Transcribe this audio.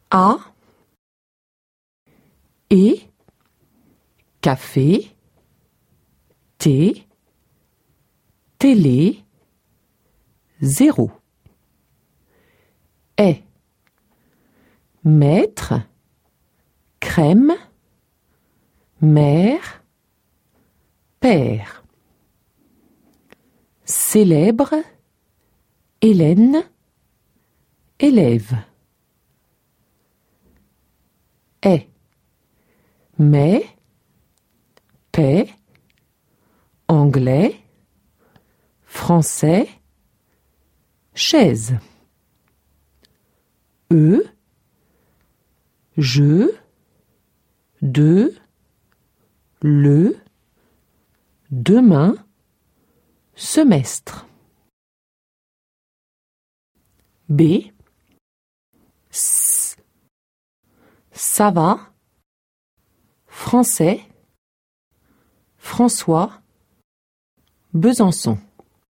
A, et, café, T, télé, 0. Est, maître, crème, mère, père. Célèbre, Hélène, élève. Est, mais, paix, anglais, français, chaise. Je, de, le, demain, semestre. B, S, ça va, français, François, Besançon.